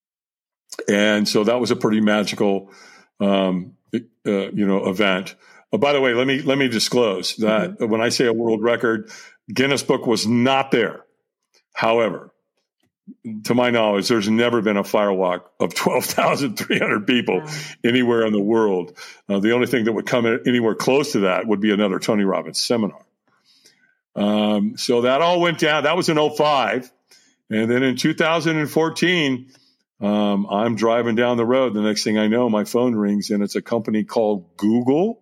and so that was a pretty magical, um, uh, you know, event. Uh, by the way, let me, let me disclose that mm-hmm. when I say a world record, Guinness Book was not there. However, to my knowledge, there's never been a firewalk of twelve thousand three hundred people wow. anywhere in the world. Uh, the only thing that would come anywhere close to that would be another Tony Robbins seminar. Um, so that all went down. That was in oh five. And then in two thousand fourteen, um, I'm driving down the road. The next thing I know, my phone rings and it's a company called Google.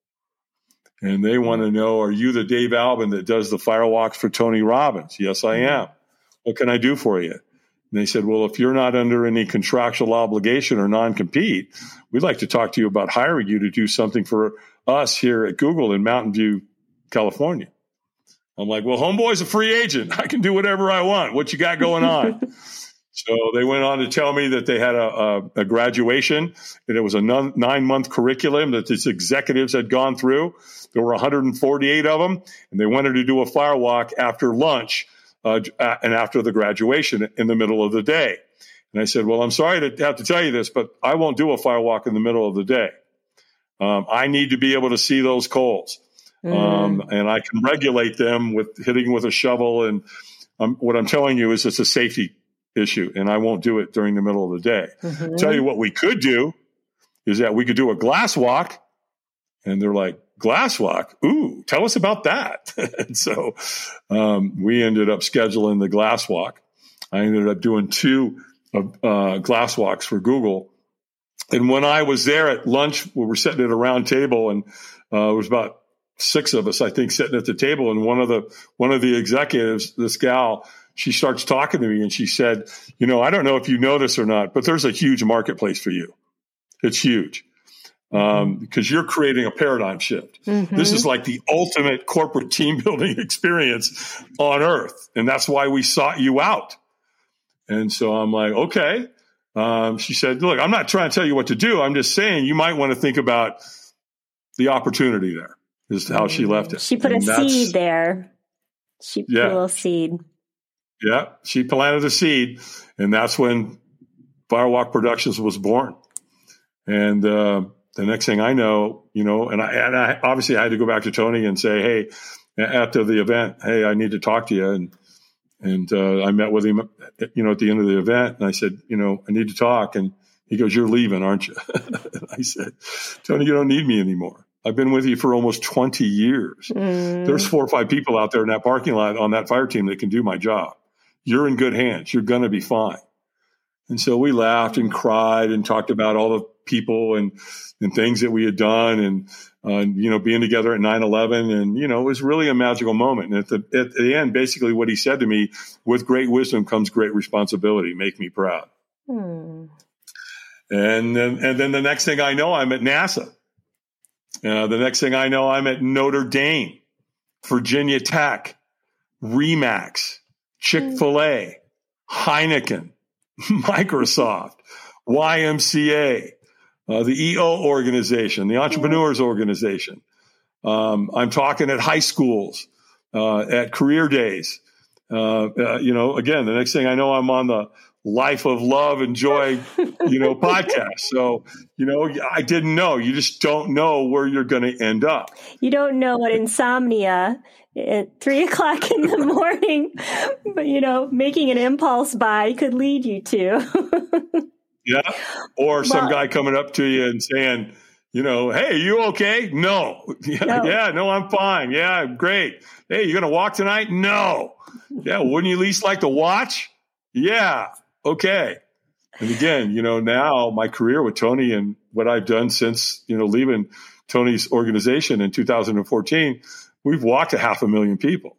And they want to know, are you the Dave Albin that does the firewalks for Tony Robbins? Yes, I am. What can I do for you? And they said, well, if you're not under any contractual obligation or non-compete, we'd like to talk to you about hiring you to do something for us here at Google in Mountain View, California. I'm like, well, homeboy's a free agent. I can do whatever I want. What you got going on? So they went on to tell me that they had a, a, a graduation, and it was a non, nine-month curriculum that these executives had gone through. There were one hundred forty-eight of them, and they wanted to do a firewalk after lunch uh, and after the graduation in the middle of the day. And I said, well, I'm sorry to have to tell you this, but I won't do a firewalk in the middle of the day. Um, I need to be able to see those coals. Mm. Um, and I can regulate them with hitting with a shovel. And um, what I'm telling you is it's a safety issue, and I won't do it during the middle of the day. Mm-hmm. Tell you what we could do is that we could do a glass walk. And they're like, glass walk? Ooh, tell us about that. And so um, we ended up scheduling the glass walk. I ended up doing two uh, glass walks for Google. And when I was there at lunch, we were sitting at a round table, and uh, it was about six of us, I think, sitting at the table. And one of the one of the executives, this gal, she starts talking to me, and she said, you know, I don't know if you know this or not, but there's a huge marketplace for you. It's huge. Um, because you're creating a paradigm shift. Mm-hmm. This is like the ultimate corporate team building experience on earth. And that's why we sought you out. And so I'm like, okay. Um, she said, look, I'm not trying to tell you what to do. I'm just saying you might want to think about the opportunity there, is how she left it. She put and a seed there. She put yeah. a little seed. Yeah. She planted a seed, and that's when Firewalk Productions was born. And, uh, the next thing I know, you know, and I, and I obviously I had to go back to Tony and say, hey, after the event, hey, I need to talk to you. And, and, uh, I met with him, you know, at the end of the event, and I said, you know, I need to talk. And he goes, you're leaving, aren't you? And I said, Tony, you don't need me anymore. I've been with you for almost twenty years. Mm. There's four or five people out there in that parking lot on that fire team that can do my job. You're in good hands. You're going to be fine. And so we laughed and cried and talked about all the people and, and things that we had done and, uh, you know, being together at nine eleven. And, you know, it was really a magical moment. And at the, at the end, basically what he said to me, with great wisdom comes great responsibility. Make me proud. Hmm. And then, and then the next thing I know, I'm at NASA. Uh, the next thing I know, I'm at Notre Dame, Virginia Tech, Remax, Chick-fil-A, Heineken, Microsoft, Y M C A, uh, the E O organization, the Entrepreneurs Organization. Um, I'm talking at high schools, uh, at career days. Uh, uh, you know, again, the next thing I know, I'm on the Life of Love and Joy, you know, podcast. So, you know, I didn't know. You just don't know where you're going to end up. You don't know what insomnia at three o'clock in the morning, but, you know, making an impulse buy could lead you to. Yeah. Or some well, guy coming up to you and saying, you know, hey, you okay? No. Yeah, no. yeah, no, I'm fine. Yeah, great. Hey, you going to walk tonight? No. Yeah. Wouldn't you at least like to watch? Yeah. Okay. And again, you know, now my career with Tony and what I've done since, you know, leaving Tony's organization in two thousand fourteen, we've walked a half a million people.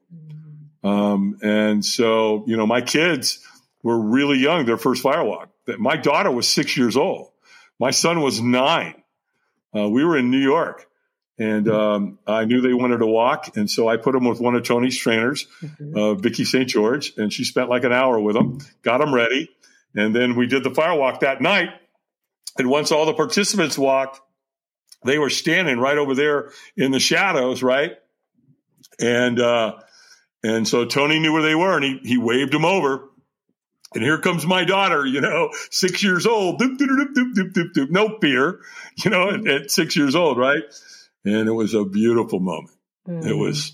Um, and so, you know, my kids were really young, their first firewalk. My daughter was six years old. My son was nine. Uh, we were in New York, and um, I knew they wanted to walk. And so I put them with one of Tony's trainers, mm-hmm. uh, Vicki Saint George, and she spent like an hour with them, got them ready. And then we did the firewalk that night. And once all the participants walked, they were standing right over there in the shadows, right? And uh, and so Tony knew where they were, and he, he waved them over. And here comes my daughter, you know, six years old, doop, doop, doop, doop, doop, doop, doop, no fear, you know, at, at six years old, right? And it was a beautiful moment. Mm. It was,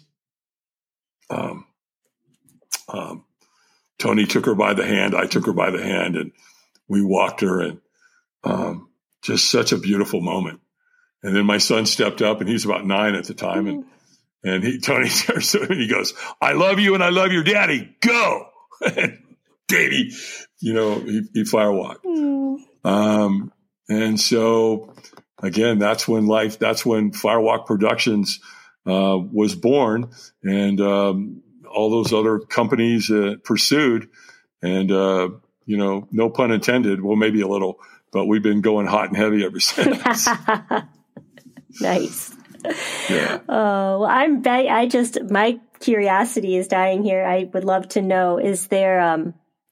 um, um, Tony took her by the hand. I took her by the hand, and we walked her, and um, just such a beautiful moment. And then my son stepped up, and he was about nine at the time. Mm. And, and he, Tony turns to him and he goes, I love you and I love your daddy. Go. Davey, you know, he, he firewalked. Mm. Um, and so again, that's when life, that's when Firewalk Productions, uh, was born, and, um, all those other companies, uh, pursued, and, uh, you know, no pun intended. Well, maybe a little, but we've been going hot and heavy ever since. Nice. Yeah. Oh, well, I'm, be- I just, my curiosity is dying here. I would love to know, is there, um,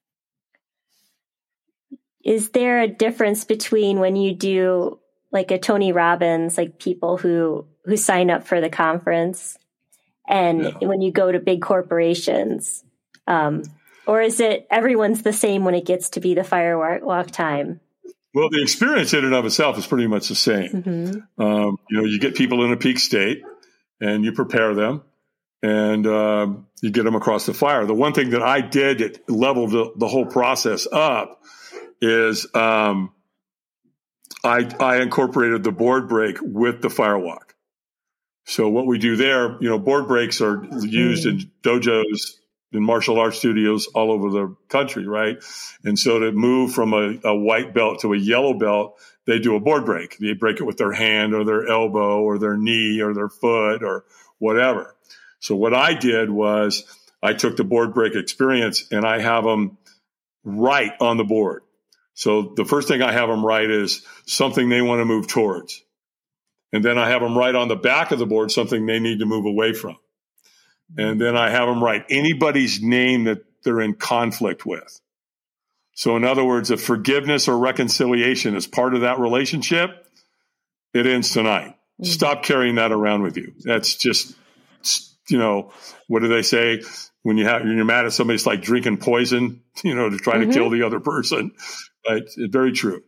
Is there a difference between when you do like a Tony Robbins, like people who, who sign up for the conference, and yeah. when you go to big corporations, um, or is it everyone's the same when it gets to be the firewalk time? Well, the experience in and of itself is pretty much the same. Mm-hmm. Um, you know, you get people in a peak state and you prepare them, and um, you get them across the fire. The one thing that I did that leveled the, the whole process up is um, I, I incorporated the board break with the firewalk. So what we do there, you know, board breaks are used in dojos, in martial arts studios all over the country, right? And so to move from a, a white belt to a yellow belt, they do a board break. They break it with their hand or their elbow or their knee or their foot or whatever. So what I did was I took the board break experience and I have them write on the board. So the first thing I have them write is something they want to move towards. And then I have them write on the back of the board something they need to move away from. And then I have them write anybody's name that they're in conflict with. So in other words, if forgiveness or reconciliation is part of that relationship, it ends tonight. Mm-hmm. Stop carrying that around with you. That's just, you know, what do they say? When you have, when you're mad at somebody, it's like drinking poison, you know, to try mm-hmm. to kill the other person. Right? It's very true.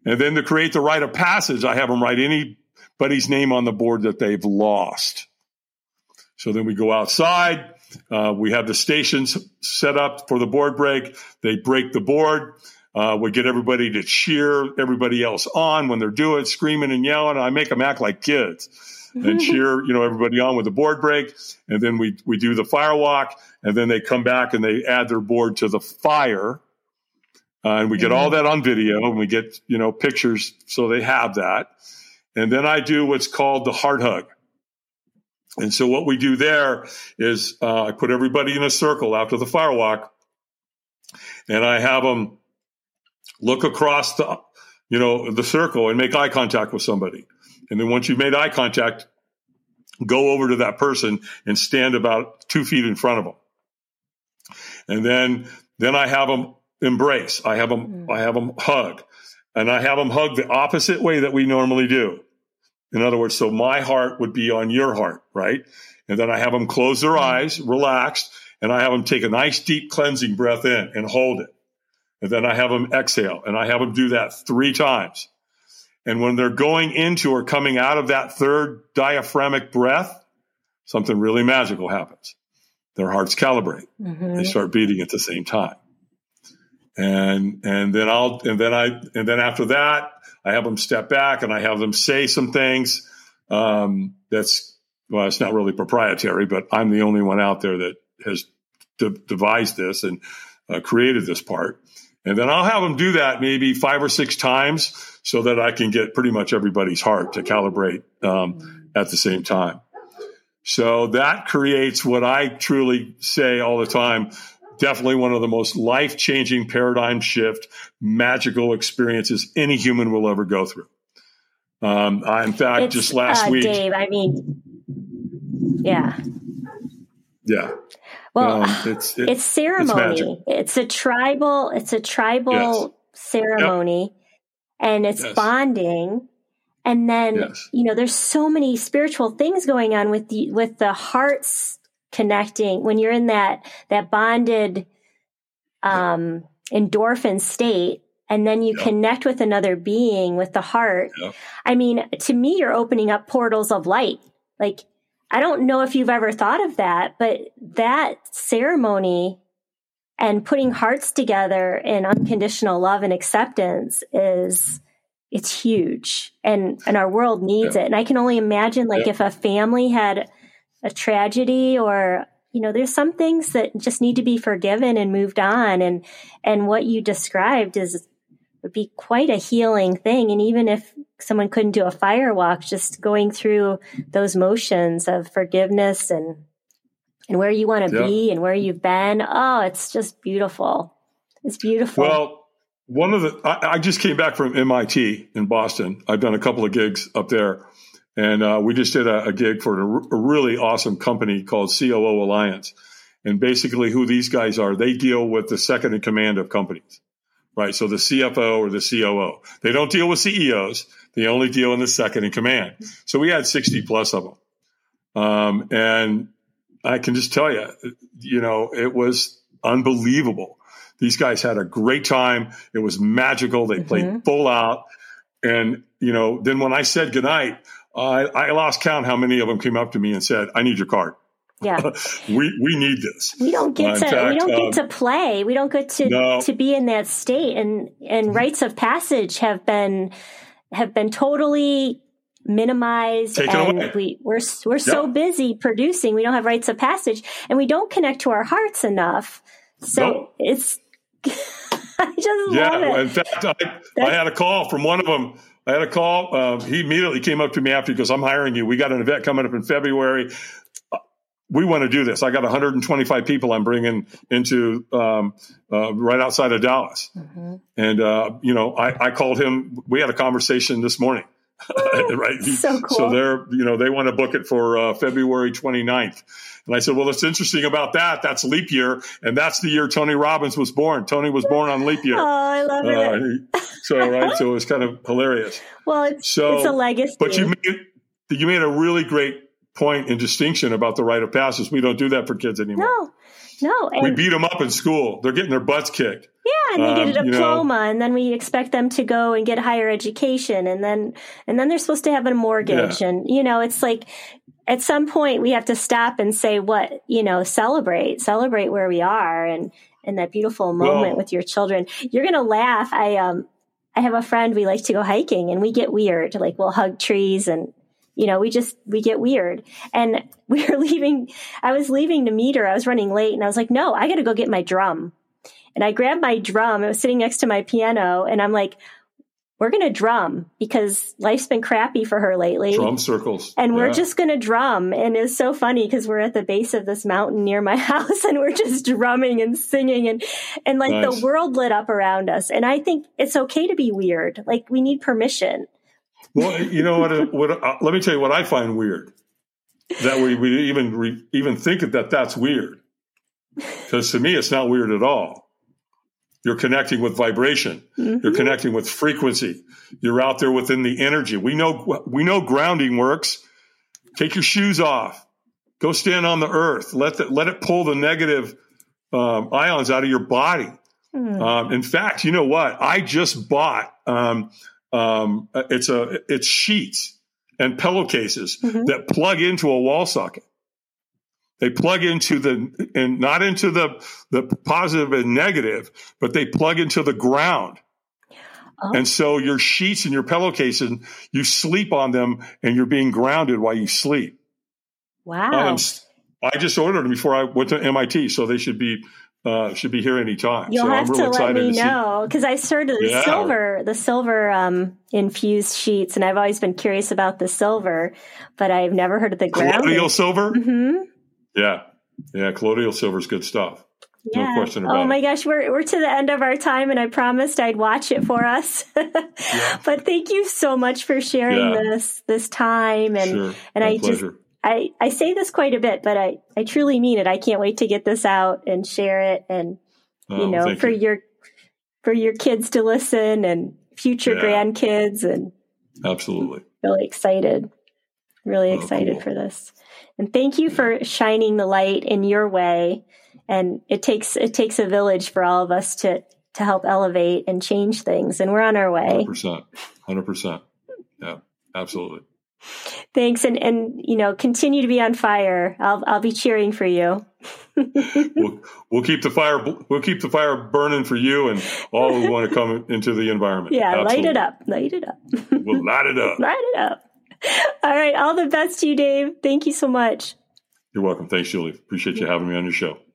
And then to create the rite of passage, I have them write anybody's name on the board that they've lost. So then we go outside. Uh, we have the stations set up for the board break. They break the board. Uh, we get everybody to cheer everybody else on when they're doing it, screaming and yelling. I make them act like kids and cheer, you know, everybody on with the board break. And then we, we do the fire walk, and then they come back and they add their board to the fire. Uh, and we get all that on video, and we get, you know, pictures. So they have that. And then I do what's called the heart hug. And so what we do there is uh, I put everybody in a circle after the fire walk, and I have them look across the, you know, the circle and make eye contact with somebody. And then once you've made eye contact, go over to that person and stand about two feet in front of them. And then, then I have them embrace. I have them, I have them hug, and I have them hug the opposite way that we normally do. In other words, so my heart would be on your heart, right? And then I have them close their eyes, relaxed, and I have them take a nice deep cleansing breath in and hold it. And then I have them exhale, and I have them do that three times. And when they're going into or coming out of that third diaphragmic breath, something really magical happens. Their hearts calibrate. Mm-hmm. They start beating at the same time. And, and then I'll, and then I, and then after that, I have them step back and I have them say some things. Um, that's, well, it's not really proprietary, but I'm the only one out there that has de- devised this and uh, created this part. And then I'll have them do that maybe five or six times so that I can get pretty much everybody's heart to calibrate um, at the same time. So that creates what I truly say all the time, definitely one of the most life-changing paradigm shift, magical experiences any human will ever go through. Um, I, in fact, it's, just last uh, week. Dave, I mean, yeah. Yeah. Well, um, it's, it, it's ceremony. It's, it's a tribal, it's a tribal yes. ceremony, yep. and it's yes. bonding. And then, yes. you know, there's so many spiritual things going on with the, with the hearts connecting when you're in that, that bonded, um, endorphin state. And then you yep. connect with another being with the heart. Yep. I mean, to me, you're opening up portals of light. Like, I don't know if you've ever thought of that, but that ceremony and putting hearts together in unconditional love and acceptance is, it's huge. And, and our world needs yeah. it. And I can only imagine, like, yeah. if a family had a tragedy or, you know, there's some things that just need to be forgiven and moved on. And, and what you described is, would be quite a healing thing. And even if someone couldn't do a fire walk, just going through those motions of forgiveness and, and where you want to yeah. be and where you've been. Oh, it's just beautiful. It's beautiful. Well, one of the, I, I just came back from M I T in Boston. I've done a couple of gigs up there, and uh, we just did a, a gig for a, a really awesome company called C O O Alliance. And basically who these guys are, they deal with the second in command of companies. Right. So the C F O or the C O O, they don't deal with C E Os. They only deal in the second in command. So we had sixty plus of them. Um, and I can just tell you, you know, it was unbelievable. These guys had a great time. It was magical. They mm-hmm. played full out. And, you know, then when I said goodnight, I, I lost count how many of them came up to me and said, I need your card. Yeah, we we need this. We don't get uh, to fact, we don't get um, to play. We don't get to no. to be in that state. And and rites of passage have been have been totally minimized. Taken and away. we we're we're yep. so busy producing. We don't have rites of passage, and we don't connect to our hearts enough. So nope. it's I just yeah. love it. In fact, I, I had a call from one of them. I had a call. Um, he immediately came up to me after because I'm hiring you. We got an event coming up in February. We want to do this. I got one hundred twenty-five people I'm bringing into um, uh, right outside of Dallas. Mm-hmm. And, uh, you know, I, I called him. We had a conversation this morning. right. So cool. So they're, you know, they want to book it for uh, February twenty-ninth. And I said, well, what's interesting about that, that's leap year. And that's the year Tony Robbins was born. Tony was born on leap year. Oh, I love uh, it. He, so, right. So it was kind of hilarious. Well, it's, so, it's a legacy. But you made, you made a really great point and distinction about the rite of passage. We don't do that for kids anymore. No. No. And, we beat them up in school. They're getting their butts kicked. Yeah, and they um, get a diploma, you know, and then we expect them to go and get higher education, and then and then they're supposed to have a mortgage, Yeah. and you know, it's like at some point we have to stop and say, what, you know, celebrate, celebrate where we are, and and that beautiful moment Well- with your children. You're gonna laugh. I um I have a friend, we like to go hiking, and we get weird. Like we'll hug trees, and you know, we just we get weird. And we were leaving. I was leaving to meet her. I was running late, and I was like, no, I got to go get my drum. And I grabbed my drum. It was sitting next to my piano. And I'm like, we're going to drum because life's been crappy for her lately. Drum circles. And we're Yeah. just going to drum. And it's so funny because we're at the base of this mountain near my house, and we're just drumming and singing, and, and like Nice. the world lit up around us. And I think it's okay to be weird. Like we need permission. Well, you know what? what uh, let me tell you what I find weird. That we, we even re, even think that that's weird. Because to me, it's not weird at all. You're connecting with vibration. Mm-hmm. You're connecting with frequency. You're out there within the energy. We know we know grounding works. Take your shoes off. Go stand on the earth. Let the, let it pull the negative um, ions out of your body. Mm. Um, in fact, you know what? I just bought. Um, um, it's a it's sheets and pillowcases Mm-hmm. that plug into a wall socket. They plug into the, and not into the, the positive and negative, but they plug into the ground. Oh. And so your sheets and your pillowcases, you sleep on them and you're being grounded while you sleep. Wow. Um, I just ordered them before I went to M I T, so they should be, uh, should be here anytime. You'll so have I'm really to let excited me to see. know because I started the Yeah. silver, the silver um, infused sheets, and I've always been curious about the silver, but I've never heard of the grounding. Colloidal silver? Mm-hmm. Yeah. Yeah. Colloidal silver is good stuff. Yeah. No question about oh it. my gosh, we're we're to the end of our time, and I promised I'd watch it for us. Yeah. But thank you so much for sharing Yeah. this this time, and Sure. and My I just pleasure. I I say this quite a bit, but I I truly mean it. I can't wait to get this out and share it, and you Oh, know, thank for you. your for your kids to listen and future Yeah. grandkids, and Absolutely. really excited, really Oh, excited cool. for this. And thank you for shining the light in your way. And it takes it takes a village for all of us to to help elevate and change things. And we're on our way. one hundred percent. one hundred percent. Yeah, absolutely. Thanks, and and you know, continue to be on fire. I'll I'll be cheering for you. We'll we'll keep the fire we'll keep the fire burning for you and all who want to come into the environment. Yeah, Absolutely. light it up, light it up, We'll light it up. light it up. All right, all the best to you, Dave. Thank you so much. You're welcome. Thanks, Julie. Appreciate you having me on your show.